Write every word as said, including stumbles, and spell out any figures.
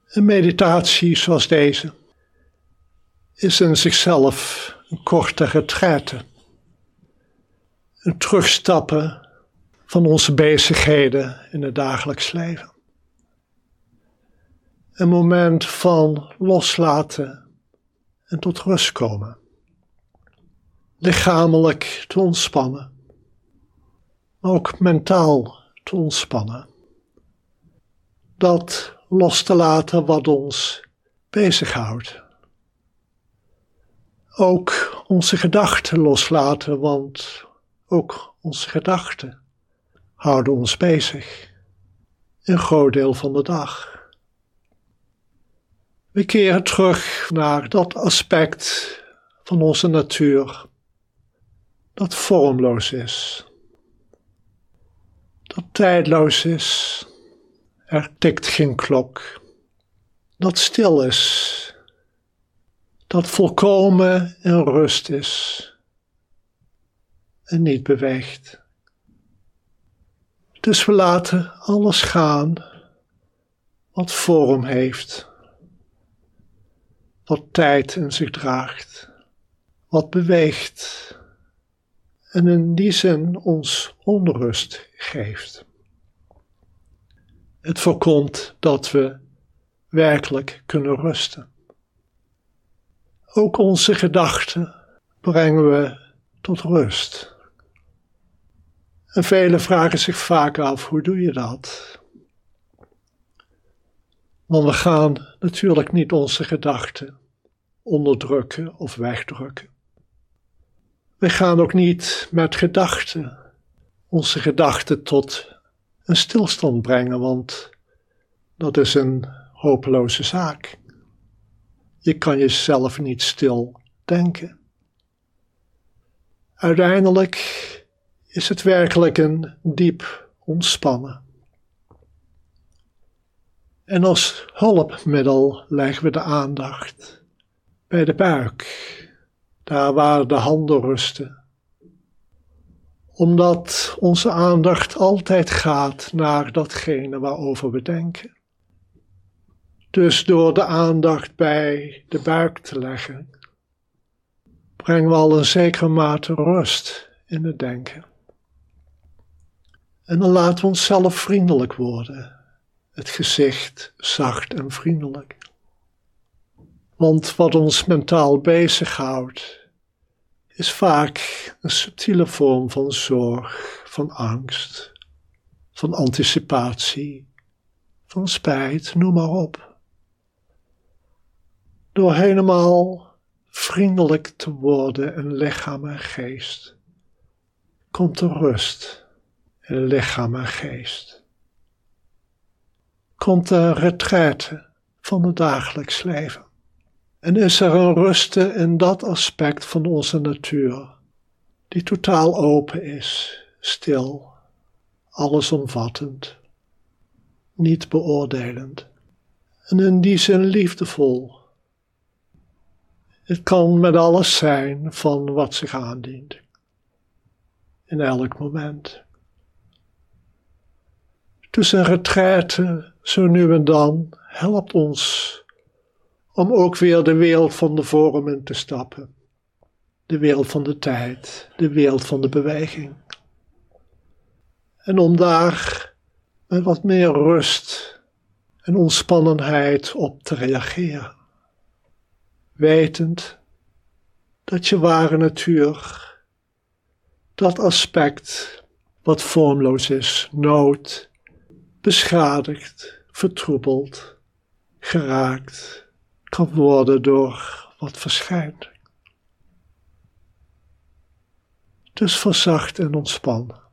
Een meditatie zoals deze is in zichzelf een korte retraite. Een terugstappen van onze bezigheden in het dagelijks leven. Een moment van loslaten en tot rust komen. Lichamelijk te ontspannen, maar ook mentaal te ontspannen. Dat los te laten wat ons bezighoudt. Ook onze gedachten loslaten, want ook onze gedachten houden ons bezig. Een groot deel van de dag. We keren terug naar dat aspect van onze natuur dat vormloos is. Dat tijdloos is. Er tikt geen klok. Dat stil is. Dat volkomen in rust is. En niet beweegt. Dus we laten alles gaan wat vorm heeft. Wat tijd in zich draagt. Wat beweegt. En in die zin ons onrust geeft. Het voorkomt dat we werkelijk kunnen rusten. Ook onze gedachten brengen we tot rust. En velen vragen zich vaak af, hoe doe je dat? Want we gaan natuurlijk niet onze gedachten onderdrukken of wegdrukken. We gaan ook niet met gedachten onze gedachten tot een stilstand brengen, want dat is een hopeloze zaak. Je kan jezelf niet stil denken. Uiteindelijk is het werkelijk een diep ontspannen. En als hulpmiddel leggen we de aandacht bij de buik, daar waar de handen rusten. Omdat onze aandacht altijd gaat naar datgene waarover we denken. Dus door de aandacht bij de buik te leggen, brengen we al een zekere mate rust in het denken. En dan laten we onszelf vriendelijk worden. Het gezicht zacht en vriendelijk. Want wat ons mentaal bezighoudt, is vaak een subtiele vorm van zorg, van angst, van anticipatie, van spijt, noem maar op. Door helemaal vriendelijk te worden in lichaam en geest, komt er rust in lichaam en geest. Komt er retraite van het dagelijks leven. En is er een rust in dat aspect van onze natuur, die totaal open is, stil, allesomvattend, niet beoordelend. En in die zin liefdevol. Het kan met alles zijn van wat zich aandient. In elk moment. Dus een retraite, zo nu en dan, helpt ons om ook weer de wereld van de vorm in te stappen. De wereld van de tijd, de wereld van de beweging. En om daar met wat meer rust en ontspannenheid op te reageren. Wetend dat je ware natuur, dat aspect wat vormloos is, nood, beschadigd, vertroebeld, geraakt, kan worden door wat verschijnt. Dus verzacht en ontspan.